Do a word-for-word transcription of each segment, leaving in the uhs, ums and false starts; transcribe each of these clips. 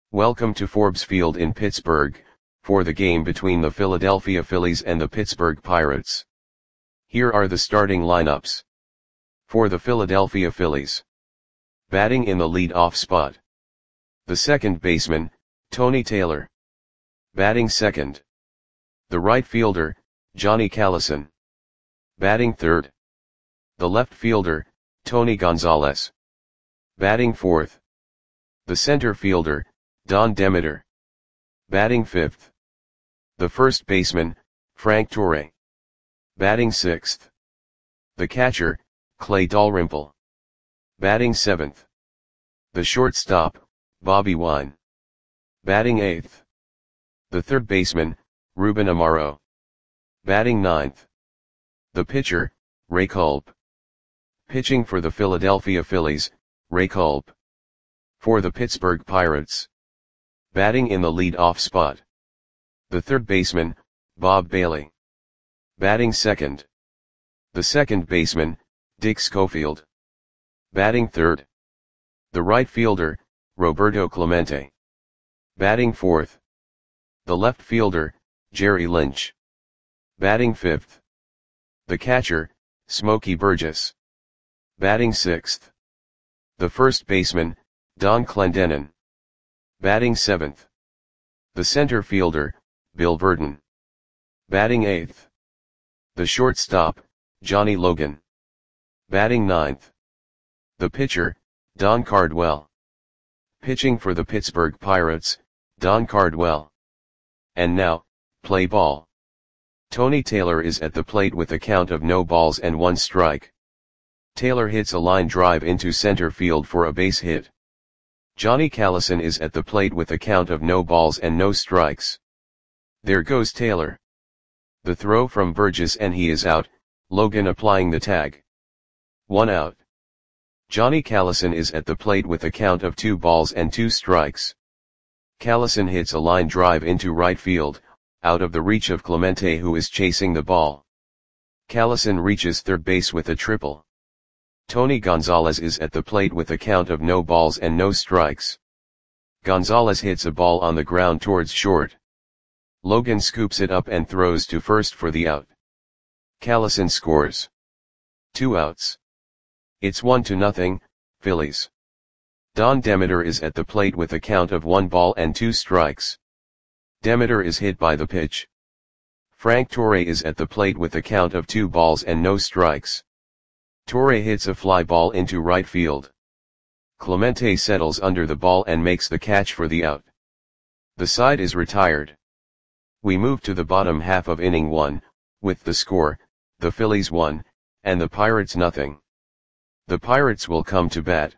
Welcome to Forbes Field in Pittsburgh, for the game between the Philadelphia Phillies and the Pittsburgh Pirates. Here are the starting lineups. For the Philadelphia Phillies. Batting in the lead-off spot. The second baseman, Tony Taylor. Batting second. The right fielder, Johnny Callison. Batting third. The left fielder, Tony Gonzalez. Batting fourth. The center fielder, Don Demeter. Batting fifth. The first baseman, Frank Torre. Batting sixth. The catcher, Clay Dalrymple. Batting seventh. The shortstop, Bobby Wine. Batting eighth. The third baseman, Ruben Amaro. Batting ninth. The pitcher, Ray Culp. Pitching for the Philadelphia Phillies, Ray Culp. For the Pittsburgh Pirates. Batting in the lead-off spot. The third baseman, Bob Bailey. Batting second. The second baseman, Dick Schofield. Batting third. The right fielder, Roberto Clemente. Batting fourth. The left fielder, Jerry Lynch. Batting fifth. The catcher, Smokey Burgess. Batting sixth. The first baseman, Don Clendenon. Batting seventh. The center fielder, Bill Verdon. Batting eighth. The shortstop, Johnny Logan. Batting ninth. The pitcher, Don Cardwell. Pitching for the Pittsburgh Pirates, Don Cardwell. And now, play ball. Tony Taylor is at the plate with a count of no balls and one strike. Taylor hits a line drive into center field for a base hit. Johnny Callison is at the plate with a count of no balls and no strikes. There goes Taylor. The throw from Burgess and he is out, Logan applying the tag. One out. Johnny Callison is at the plate with a count of two balls and two strikes. Callison hits a line drive into right field, out of the reach of Clemente who is chasing the ball. Callison reaches third base with a triple. Tony Gonzalez is at the plate with a count of no balls and no strikes. Gonzalez hits a ball on the ground towards short. Logan scoops it up and throws to first for the out. Callison scores. Two outs. It's one to nothing, Phillies. Don Demeter is at the plate with a count of one ball and two strikes. Demeter is hit by the pitch. Frank Torre is at the plate with a count of two balls and no strikes. Torre hits a fly ball into right field. Clemente settles under the ball and makes the catch for the out. The side is retired. We move to the bottom half of inning one, with the score, the Phillies one, and the Pirates nothing. The Pirates will come to bat.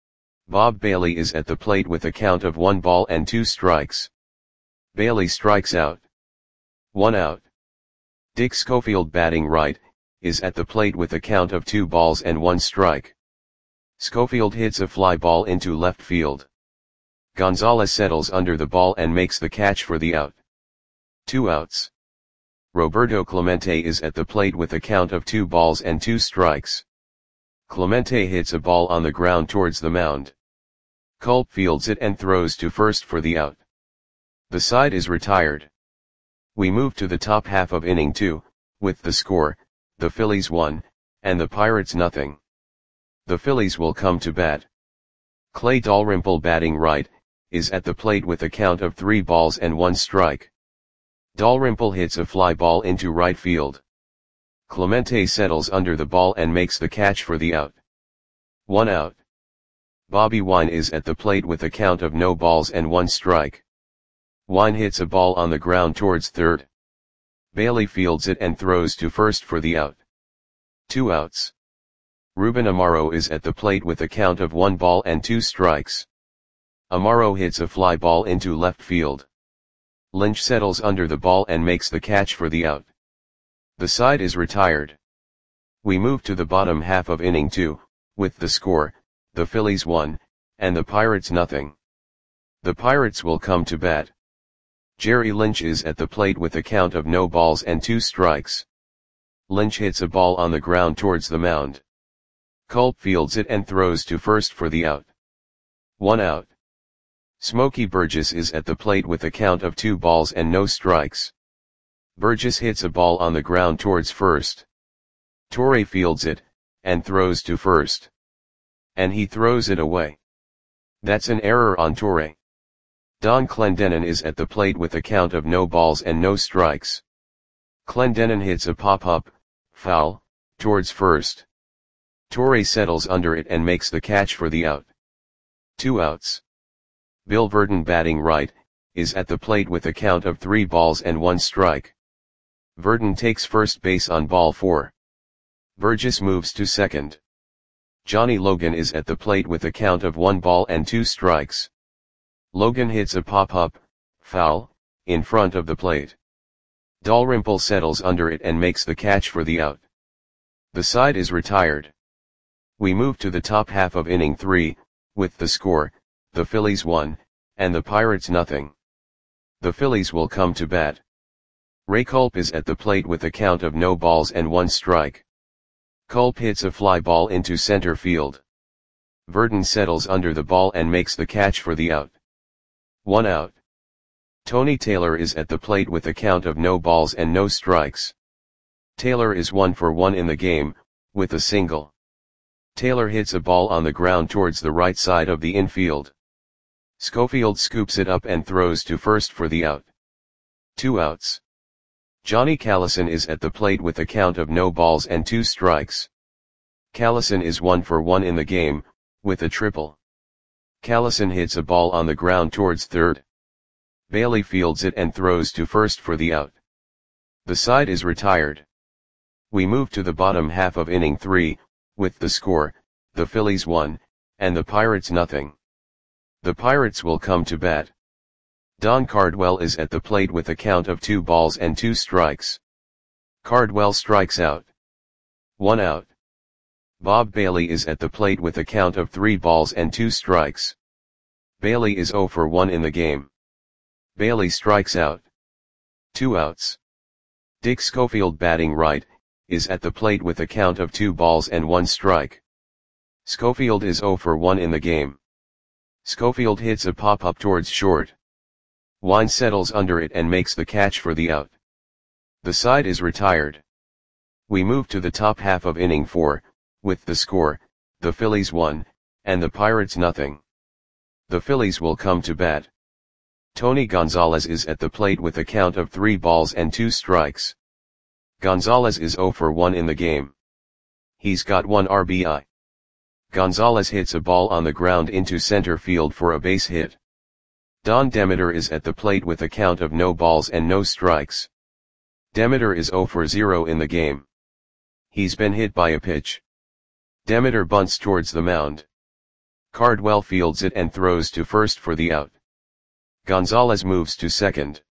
Bob Bailey is at the plate with a count of one ball and two strikes. Bailey strikes out. One out. Dick Schofield batting right, is at the plate with a count of two balls and one strike. Schofield hits a fly ball into left field. Gonzalez settles under the ball and makes the catch for the out. Two outs. Roberto Clemente is at the plate with a count of two balls and two strikes. Clemente hits a ball on the ground towards the mound. Culp fields it and throws to first for the out. The side is retired. We move to the top half of inning two, with the score, the Phillies one, and the Pirates nothing. The Phillies will come to bat. Clay Dalrymple batting right, is at the plate with a count of three balls and one strike. Dalrymple hits a fly ball into right field. Clemente settles under the ball and makes the catch for the out. One out. Bobby Wine is at the plate with a count of no balls and one strike. Wine hits a ball on the ground towards third. Bailey fields it and throws to first for the out. Two outs. Ruben Amaro is at the plate with a count of one ball and two strikes. Amaro hits a fly ball into left field. Lynch settles under the ball and makes the catch for the out. The side is retired. We move to the bottom half of inning two, with the score, the Phillies one, and the Pirates nothing. The Pirates will come to bat. Jerry Lynch is at the plate with a count of no balls and two strikes. Lynch hits a ball on the ground towards the mound. Culp fields it and throws to first for the out. One out. Smokey Burgess is at the plate with a count of two balls and no strikes. Burgess hits a ball on the ground towards first. Torre fields it, and throws to first. And he throws it away. That's an error on Torre. Don Clendenon is at the plate with a count of no balls and no strikes. Clendenon hits a pop-up, foul, towards first. Torre settles under it and makes the catch for the out. Two outs. Bill Verdon, batting right, is at the plate with a count of three balls and one strike. Verdon takes first base on ball four. Burgess moves to second. Johnny Logan is at the plate with a count of one ball and two strikes. Logan hits a pop-up, foul, in front of the plate. Dalrymple settles under it and makes the catch for the out. The side is retired. We move to the top half of inning three, with the score, the Phillies one, and the Pirates nothing. The Phillies will come to bat. Ray Culp is at the plate with a count of no balls and one strike. Culp hits a fly ball into center field. Verdon settles under the ball and makes the catch for the out. One out. Tony Taylor is at the plate with a count of no balls and no strikes. Taylor is one for one in the game, with a single. Taylor hits a ball on the ground towards the right side of the infield. Schofield scoops it up and throws to first for the out. Two outs. Johnny Callison is at the plate with a count of no balls and two strikes. Callison is one for one in the game, with a triple. Callison hits a ball on the ground towards third. Bailey fields it and throws to first for the out. The side is retired. We move to the bottom half of inning three, with the score, the Phillies one, and the Pirates nothing. The Pirates will come to bat. Don Cardwell is at the plate with a count of two balls and two strikes. Cardwell strikes out. One out. Bob Bailey is at the plate with a count of three balls and two strikes. Bailey is zero for one in the game. Bailey strikes out. Two outs. Dick Schofield, batting right, is at the plate with a count of two balls and one strike. Schofield is zero for one in the game. Schofield hits a pop-up towards short. Wine settles under it and makes the catch for the out. The side is retired. We move to the top half of inning four, with the score, the Phillies one, and the Pirates nothing. The Phillies will come to bat. Tony Gonzalez is at the plate with a count of three balls and two strikes. Gonzalez is zero for one in the game. He's got one R B I. Gonzalez hits a ball on the ground into center field for a base hit. Don Demeter is at the plate with a count of no balls and no strikes. Demeter is zero for zero in the game. He's been hit by a pitch. Demeter bunts towards the mound. Cardwell fields it and throws to first for the out. Gonzalez moves to second.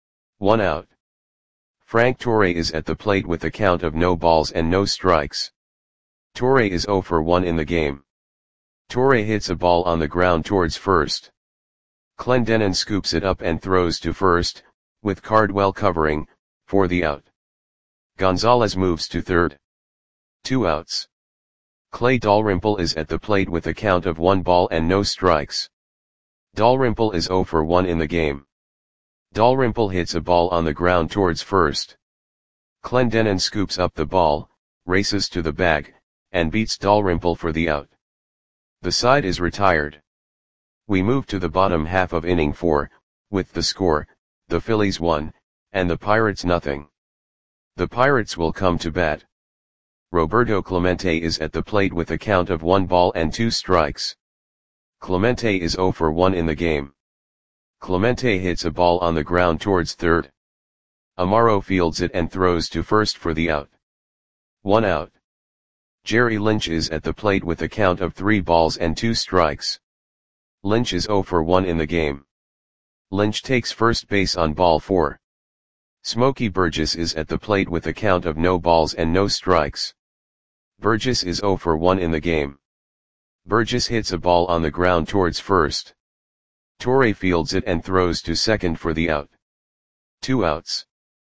One out. Frank Torre is at the plate with a count of no balls and no strikes. Torre is zero for one in the game. Torre hits a ball on the ground towards first. Clendenon scoops it up and throws to first, with Cardwell covering, for the out. Gonzalez moves to third. Two outs. Clay Dalrymple is at the plate with a count of one ball and no strikes. Dalrymple is zero for one in the game. Dalrymple hits a ball on the ground towards first. Clendenon scoops up the ball, races to the bag, and beats Dalrymple for the out. The side is retired. We move to the bottom half of inning four, with the score, the Phillies one, and the Pirates nothing. The Pirates will come to bat. Roberto Clemente is at the plate with a count of one ball and two strikes. Clemente is zero for one in the game. Clemente hits a ball on the ground towards third. Amaro fields it and throws to first for the out. One out. Jerry Lynch is at the plate with a count of three balls and two strikes. Lynch is zero for one in the game. Lynch takes first base on ball four. Smokey Burgess is at the plate with a count of no balls and no strikes. Burgess is zero for one in the game. Burgess hits a ball on the ground towards first. Torre fields it and throws to second for the out. Two outs.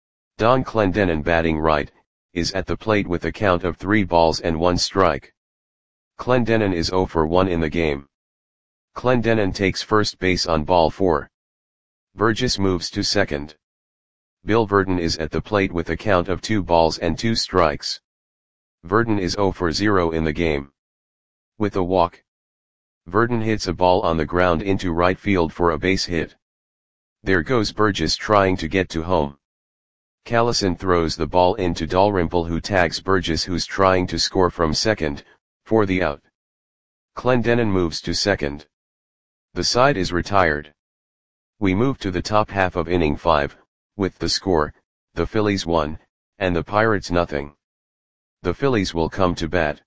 Don Clendenon, batting right, is at the plate with a count of three balls and one strike. Clendenon is zero for one in the game. Clendenin takes first base on ball four. Burgess moves to second. Bill Verdon is at the plate with a count of two balls and two strikes. Verdon is zero for zero in the game. With a walk, Verdon hits a ball on the ground into right field for a base hit. There goes Burgess trying to get to home. Callison throws the ball into Dalrymple, who tags Burgess, who's trying to score from second, for the out. Clendenin moves to second. The side is retired. We move to the top half of inning five, with the score, the Phillies one, and the Pirates nothing. The Phillies will come to bat.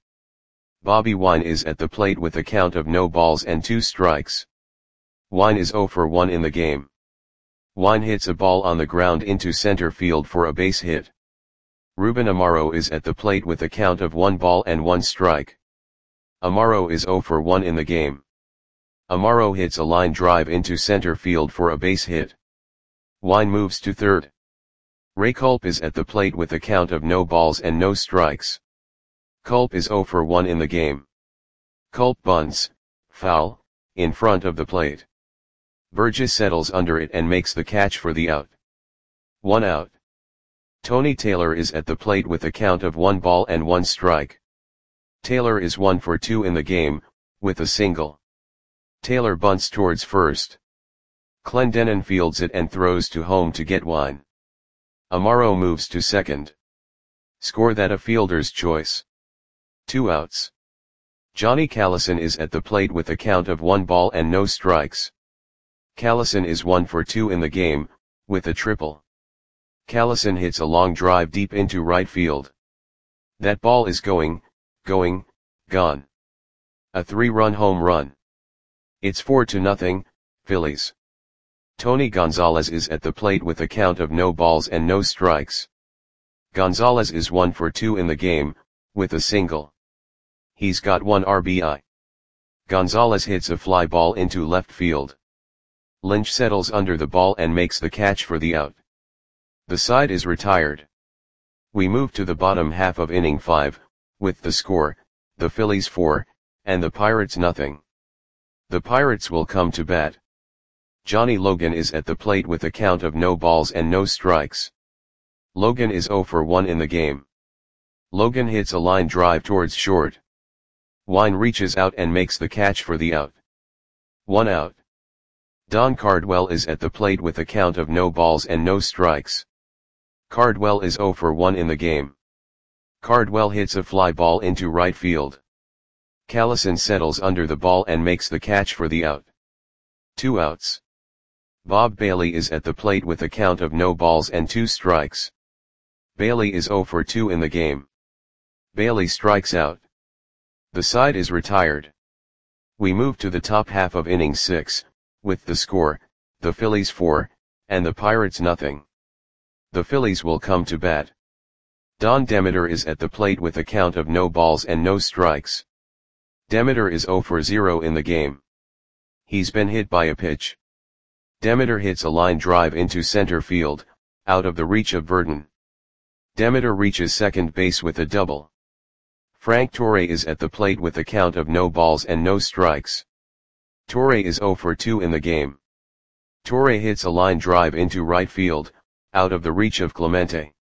Bobby Wine is at the plate with a count of no balls and two strikes. Wine is zero for one in the game. Wine hits a ball on the ground into center field for a base hit. Ruben Amaro is at the plate with a count of one ball and one strike. Amaro is zero for one in the game. Amaro hits a line drive into center field for a base hit. Wine moves to third. Ray Culp is at the plate with a count of no balls and no strikes. Culp is zero for one in the game. Culp bunts, foul, in front of the plate. Burgess settles under it and makes the catch for the out. One out. Tony Taylor is at the plate with a count of one ball and one strike. Taylor is one for two in the game, with a single. Taylor bunts towards first. Clendenin fields it and throws to home to get Wine. Amaro moves to second. Score that a fielder's choice. Two outs. Johnny Callison is at the plate with a count of one ball and no strikes. Callison is one for two in the game, with a triple. Callison hits a long drive deep into right field. That ball is going, going, gone. A three-run home run. It's four to nothing, Phillies. Tony Gonzalez is at the plate with a count of no balls and no strikes. Gonzalez is one for two in the game, with a single. He's got one R B I. Gonzalez hits a fly ball into left field. Lynch settles under the ball and makes the catch for the out. The side is retired. We move to the bottom half of inning five, with the score, the Phillies four, and the Pirates nothing. The Pirates will come to bat. Johnny Logan is at the plate with a count of no balls and no strikes. Logan is zero for one in the game. Logan hits a line drive towards short. Wine reaches out and makes the catch for the out. One out. Don Cardwell is at the plate with a count of no balls and no strikes. Cardwell is zero for one in the game. Cardwell hits a fly ball into right field. Callison settles under the ball and makes the catch for the out. Two outs. Bob Bailey is at the plate with a count of no balls and two strikes. Bailey is zero for two in the game. Bailey strikes out. The side is retired. We move to the top half of inning six, with the score, the Phillies four, and the Pirates nothing. The Phillies will come to bat. Don Demeter is at the plate with a count of no balls and no strikes. Demeter is zero for zero in the game. He's been hit by a pitch. Demeter hits a line drive into center field, out of the reach of Verdon. Demeter reaches second base with a double. Frank Torre is at the plate with a count of no balls and no strikes. Torre is zero for two in the game. Torre hits a line drive into right field, out of the reach of Clemente.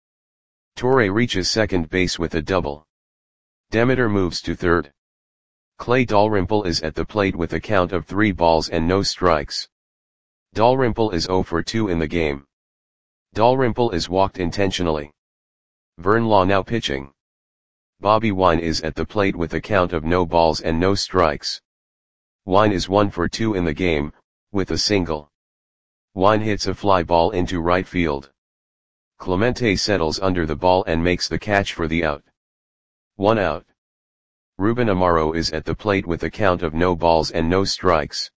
Torre reaches second base with a double. Demeter moves to third. Clay Dalrymple is at the plate with a count of three balls and no strikes. Dalrymple is zero for two in the game. Dalrymple is walked intentionally. Vern Law now pitching. Bobby Wine is at the plate with a count of no balls and no strikes. Wine is one for two in the game, with a single. Wine hits a fly ball into right field. Clemente settles under the ball and makes the catch for the out. One out. Ruben Amaro is at the plate with a count of no balls and no strikes.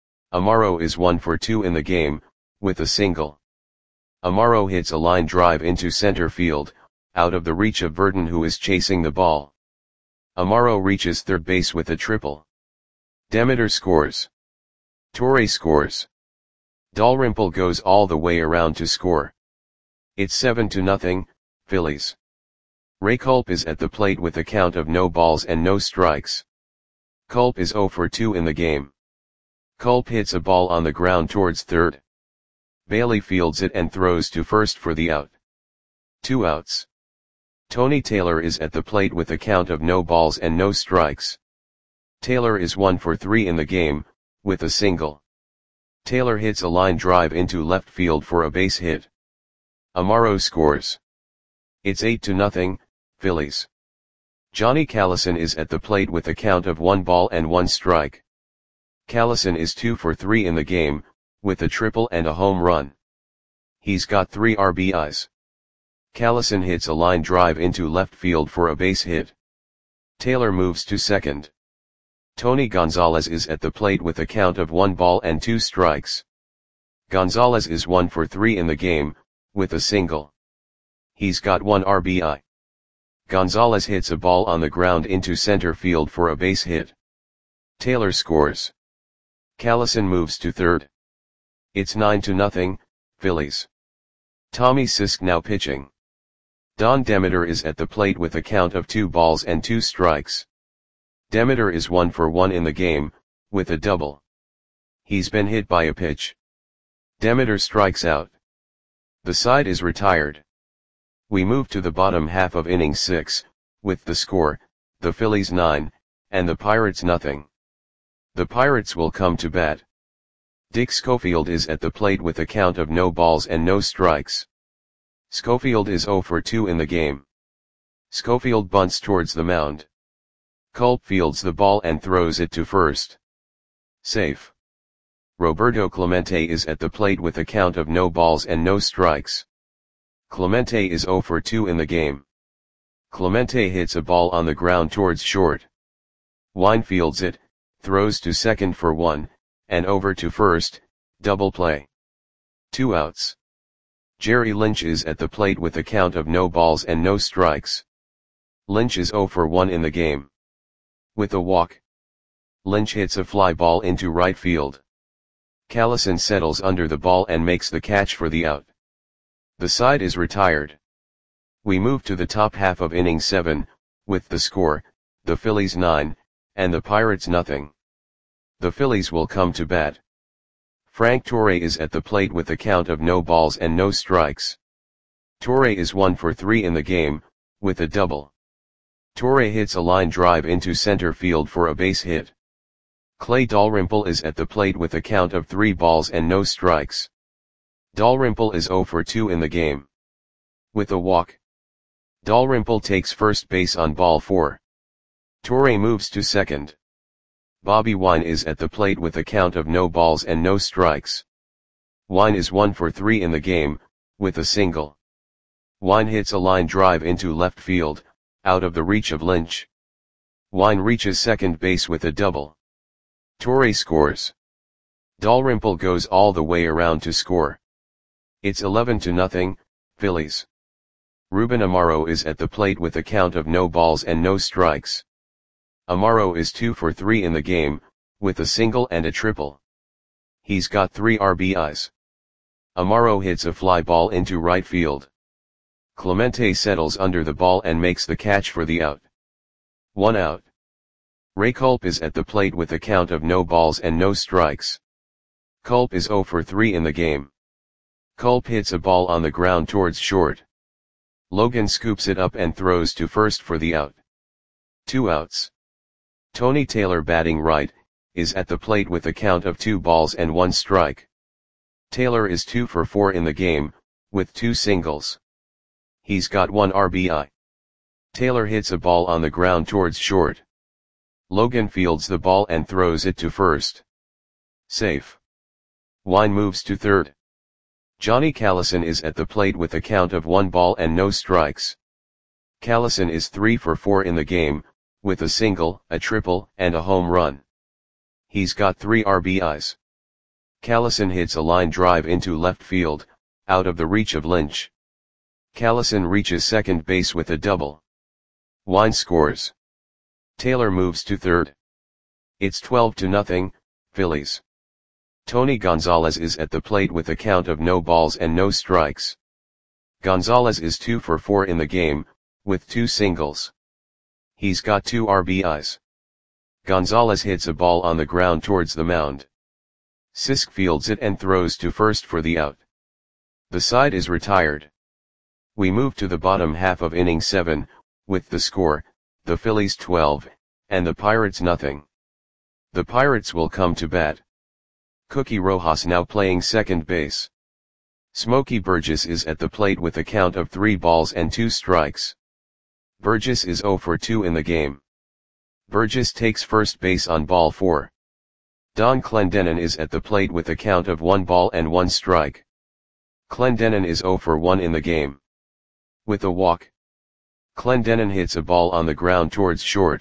Amaro is one for two in the game, with a single. Amaro hits a line drive into center field, out of the reach of Verdon, who is chasing the ball. Amaro reaches third base with a triple. Demeter scores. Torre scores. Dalrymple goes all the way around to score. It's seven to nothing, Phillies. Ray Culp is at the plate with a count of no balls and no strikes. Culp is zero for two in the game. Culp hits a ball on the ground towards third. Bailey fields it and throws to first for the out. Two outs. Tony Taylor is at the plate with a count of no balls and no strikes. Taylor is one for three in the game, with a single. Taylor hits a line drive into left field for a base hit. Amaro scores. It's eight to nothing, Phillies. Johnny Callison is at the plate with a count of one ball and one strike. Callison is two for three in the game, with a triple and a home run. He's got three R B Is. Callison hits a line drive into left field for a base hit. Taylor moves to second. Tony Gonzalez is at the plate with a count of one ball and two strikes. Gonzalez is one for three in the game, with a single. He's got one R B I. Gonzalez hits a ball on the ground into center field for a base hit. Taylor scores. Callison moves to third. It's nine to nothing, Phillies. Tommy Sisk now pitching. Don Demeter is at the plate with a count of two balls and two strikes. Demeter is one for one in the game, with a double. He's been hit by a pitch. Demeter strikes out. The side is retired. We move to the bottom half of inning six, with the score, the Phillies nine, and the Pirates nothing. The Pirates will come to bat. Dick Schofield is at the plate with a count of no balls and no strikes. Schofield is zero for two in the game. Schofield bunts towards the mound. Culp fields the ball and throws it to first. Safe. Roberto Clemente is at the plate with a count of no balls and no strikes. Clemente is zero for two in the game. Clemente hits a ball on the ground towards short. Wine fields it, throws to second for one, and over to first, double play. Two outs. Jerry Lynch is at the plate with a count of no balls and no strikes. Lynch is zero for one in the game. With a walk. Lynch hits a fly ball into right field. Callison settles under the ball and makes the catch for the out. The side is retired. We move to the top half of inning seven, with the score, the Phillies nine, and the Pirates nothing. The Phillies will come to bat. Frank Torre is at the plate with a count of no balls and no strikes. Torre is one for three in the game, with a double. Torre hits a line drive into center field for a base hit. Clay Dalrymple is at the plate with a count of three balls and no strikes. Dalrymple is zero for two in the game. With a walk. Dalrymple takes first base on ball four. Torre moves to second. Bobby Wine is at the plate with a count of no balls and no strikes. Wine is one for three in the game, with a single. Wine hits a line drive into left field, out of the reach of Lynch. Wine reaches second base with a double. Torre scores. Dalrymple goes all the way around to score. It's eleven to nothing, Phillies. Ruben Amaro is at the plate with a count of no balls and no strikes. Amaro is two for three in the game, with a single and a triple. He's got three R B Is. Amaro hits a fly ball into right field. Clemente settles under the ball and makes the catch for the out. One out. Ray Culp is at the plate with a count of no balls and no strikes. Culp is zero for three in the game. Culp hits a ball on the ground towards short. Logan scoops it up and throws to first for the out. Two outs. Tony Taylor, batting right, is at the plate with a count of two balls and one strike. Taylor is two for four in the game, with two singles. He's got one R B I. Taylor hits a ball on the ground towards short. Logan fields the ball and throws it to first. Safe. Wine moves to third. Johnny Callison is at the plate with a count of one ball and no strikes. Callison is three for four in the game, with a single, a triple, and a home run. He's got three R B Is. Callison hits a line drive into left field, out of the reach of Lynch. Callison reaches second base with a double. Wine scores. Taylor moves to third. It's twelve to nothing, Phillies. Tony Gonzalez is at the plate with a count of no balls and no strikes. Gonzalez is two for four in the game, with two singles. He's got two R B Is. Gonzalez hits a ball on the ground towards the mound. Sisk fields it and throws to first for the out. The side is retired. We move to the bottom half of inning seven, with the score, the Phillies twelve, and the Pirates nothing. The Pirates will come to bat. Cookie Rojas now playing second base. Smokey Burgess is at the plate with a count of three balls and two strikes. Burgess is oh for two in the game. Burgess takes first base on ball four. Don Clendenon is at the plate with a count of one ball and one strike. Clendenon is oh for one in the game. With a walk, Clendenon hits a ball on the ground towards short.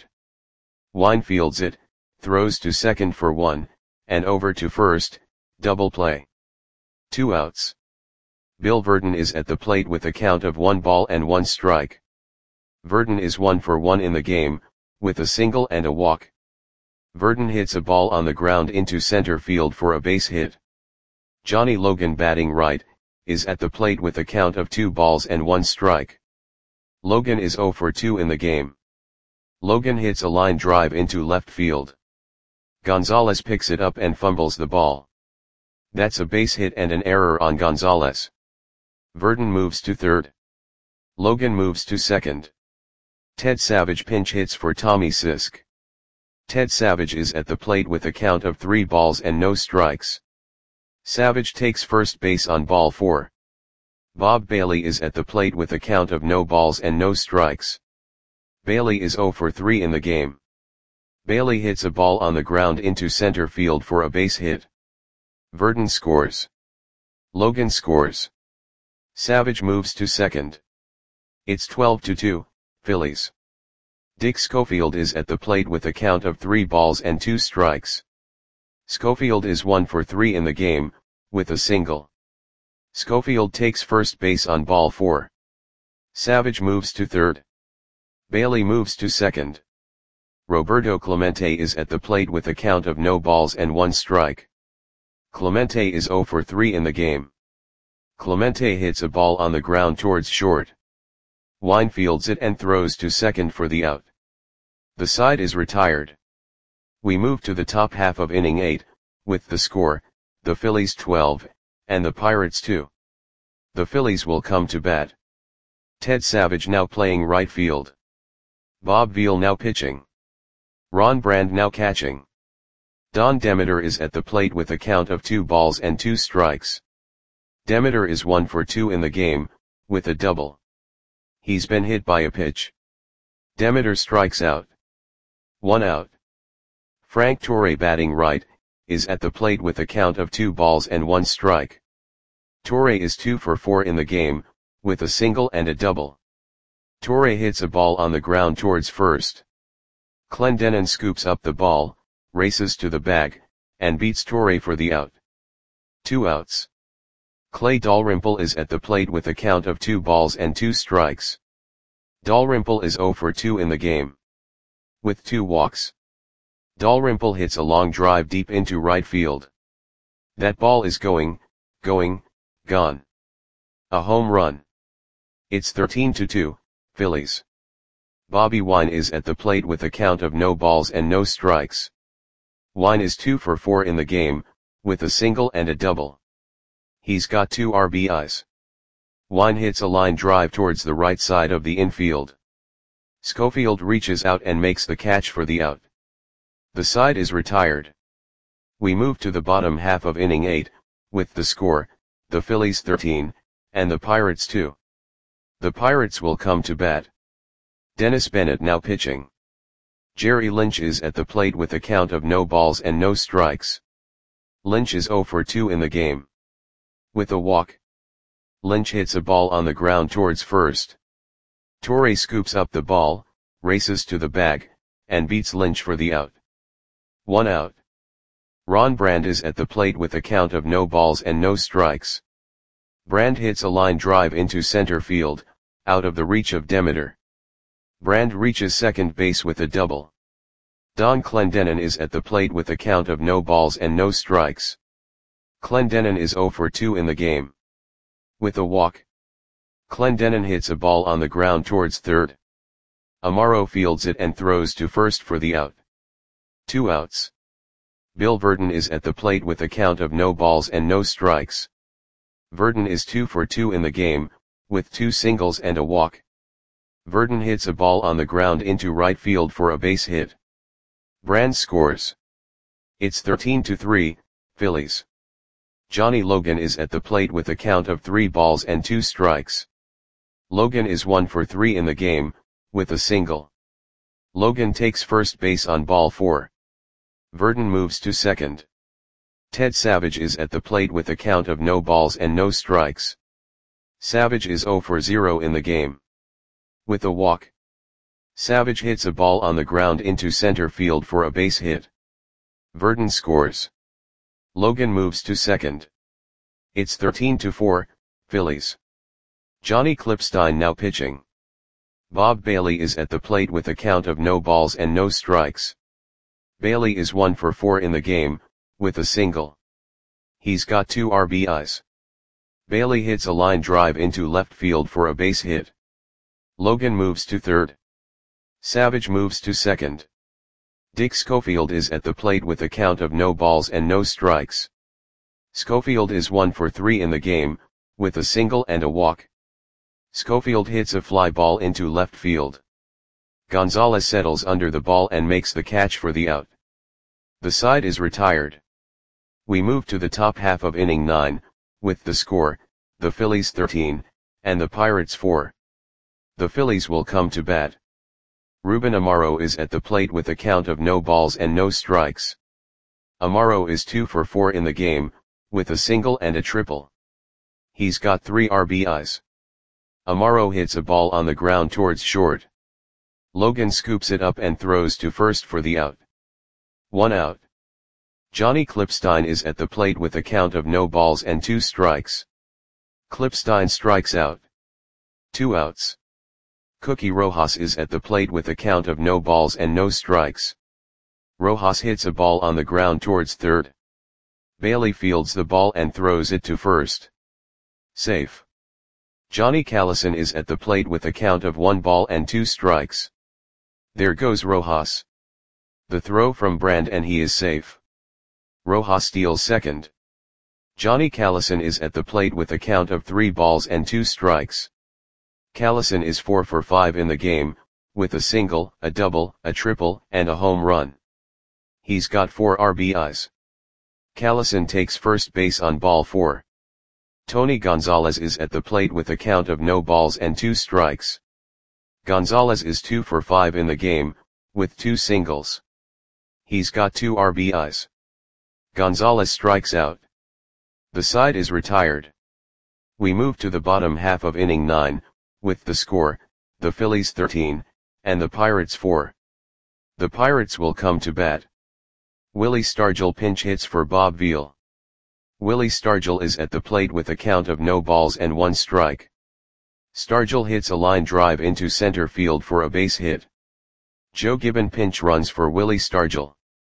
Wine fields it, throws to second for one, and over to first, double play. Two outs. Bill Verdon is at the plate with a count of one ball and one strike. Verdon is one for one in the game, with a single and a walk. Verdon hits a ball on the ground into center field for a base hit. Johnny Logan batting right, is at the plate with a count of two balls and one strike. Logan is oh for two in the game. Logan hits a line drive into left field. Gonzalez picks it up and fumbles the ball. That's a base hit and an error on Gonzalez. Verdon moves to third. Logan moves to second. Ted Savage pinch hits for Tommy Sisk. Ted Savage is at the plate with a count of three balls and no strikes. Savage takes first base on ball four. Bob Bailey is at the plate with a count of no balls and no strikes. Bailey is oh for three in the game. Bailey hits a ball on the ground into center field for a base hit. Verdon scores. Logan scores. Savage moves to second. It's twelve to two, Phillies. Dick Schofield is at the plate with a count of three balls and two strikes. Schofield is one for three in the game, with a single. Schofield takes first base on ball four. Savage moves to third. Bailey moves to second. Roberto Clemente is at the plate with a count of no balls and one strike. Clemente is oh for three in the game. Clemente hits a ball on the ground towards short. Wine fields it and throws to second for the out. The side is retired. We move to the top half of inning eight, with the score, the Phillies twelve, and the Pirates two. The Phillies will come to bat. Ted Savage now playing right field. Bob Veal now pitching. Ron Brand now catching. Don Demeter is at the plate with a count of two balls and two strikes. Demeter is one for two in the game, with a double. He's been hit by a pitch. Demeter strikes out. One out. Frank Torre batting right, is at the plate with a count of two balls and one strike. Torre is two for four in the game, with a single and a double. Torre hits a ball on the ground towards first. Clendenon scoops up the ball, races to the bag, and beats Torre for the out. Two outs. Clay Dalrymple is at the plate with a count of two balls and two strikes. Dalrymple is oh for two in the game. With two walks. Dalrymple hits a long drive deep into right field. That ball is going, going, gone. A home run. It's thirteen to two, Phillies. Bobby Wine is at the plate with a count of no balls and no strikes. Wine is two for four in the game, with a single and a double. He's got two R B Is. Wine hits a line drive towards the right side of the infield. Schofield reaches out and makes the catch for the out. The side is retired. We move to the bottom half of inning eight, with the score, the Phillies thirteen, and the Pirates two. The Pirates will come to bat. Dennis Bennett now pitching. Jerry Lynch is at the plate with a count of no balls and no strikes. Lynch is oh for two in the game. With a walk. Lynch hits a ball on the ground towards first. Torre scoops up the ball, races to the bag, and beats Lynch for the out. One out. Ron Brand is at the plate with a count of no balls and no strikes. Brand hits a line drive into center field, out of the reach of Demeter. Brand reaches second base with a double. Don Clendenon is at the plate with a count of no balls and no strikes. Clendenon is oh for two in the game. With a walk. Clendenon hits a ball on the ground towards third. Amaro fields it and throws to first for the out. Two outs. Bill Verdon is at the plate with a count of no balls and no strikes. Verdon is two for two in the game, with two singles and a walk. Verdon hits a ball on the ground into right field for a base hit. Brand scores. It's thirteen to three, Phillies. Johnny Logan is at the plate with a count of three balls and two strikes. Logan is one for three in the game, with a single. Logan takes first base on ball four. Verdon moves to second. Ted Savage is at the plate with a count of no balls and no strikes. Savage is zero for zero in the game. With a walk. Savage hits a ball on the ground into center field for a base hit. Verdon scores. Logan moves to second. It's thirteen to four, Phillies. Johnny Klippstein now pitching. Bob Bailey is at the plate with a count of no balls and no strikes. Bailey is one for four in the game, with a single. He's got two R B Is. Bailey hits a line drive into left field for a base hit. Logan moves to third. Savage moves to second. Dick Schofield is at the plate with a count of no balls and no strikes. Schofield is one for three in the game, with a single and a walk. Schofield hits a fly ball into left field. Gonzalez settles under the ball and makes the catch for the out. The side is retired. We move to the top half of inning nine, with the score, the Phillies thirteen, and the Pirates four. The Phillies will come to bat. Ruben Amaro is at the plate with a count of no balls and no strikes. Amaro is two for four in the game, with a single and a triple. He's got three R B Is. Amaro hits a ball on the ground towards short. Logan scoops it up and throws to first for the out. One out. Johnny Klippstein is at the plate with a count of no balls and two strikes. Klippstein strikes out. Two outs. Cookie Rojas is at the plate with a count of no balls and no strikes. Rojas hits a ball on the ground towards third. Bailey fields the ball and throws it to first. Safe. Johnny Callison is at the plate with a count of one ball and two strikes. There goes Rojas. The throw from Brand and he is safe. Rojas steals second. Johnny Callison is at the plate with a count of three balls and two strikes. Callison is four for five in the game, with a single, a double, a triple, and a home run. He's got four R B Is. Callison takes first base on ball four. Tony Gonzalez is at the plate with a count of no balls and two strikes. Gonzalez is two for five in the game, with two singles. He's got two R B Is. Gonzalez strikes out. The side is retired. We move to the bottom half of inning nine, with the score, the Phillies thirteen, and the Pirates four. The Pirates will come to bat. Willie Stargell pinch hits for Bob Veal. Willie Stargell is at the plate with a count of no balls and one strike. Stargell hits a line drive into center field for a base hit. Joe Gibbon pinch runs for Willie Stargell.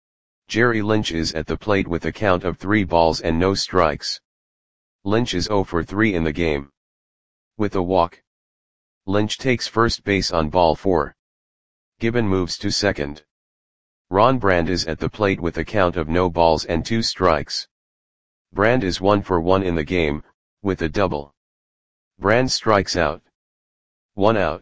Jerry Lynch is at the plate with a count of three balls and no strikes. Lynch is zero for three in the game. With a walk. Lynch takes first base on ball four. Gibbon moves to second. Ron Brand is at the plate with a count of no balls and two strikes. Brand is one for one in the game, with a double. Brand strikes out. One out.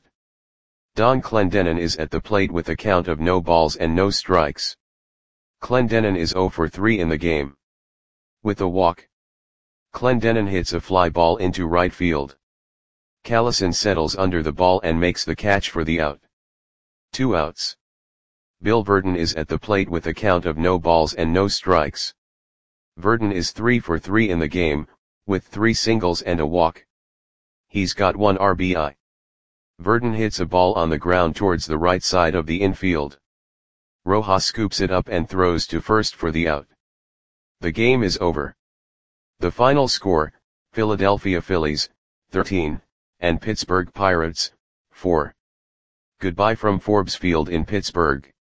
Don Clendenon is at the plate with a count of no balls and no strikes. Clendenon is zero for three in the game. With a walk. Clendenon hits a fly ball into right field. Callison settles under the ball and makes the catch for the out. Two outs. Bill Verdon is at the plate with a count of no balls and no strikes. Verdon is three for three in the game, with three singles and a walk. He's got one R B I. Verdon hits a ball on the ground towards the right side of the infield. Rojas scoops it up and throws to first for the out. The game is over. The final score, Philadelphia Phillies, thirteen, and Pittsburgh Pirates, four. Goodbye from Forbes Field in Pittsburgh.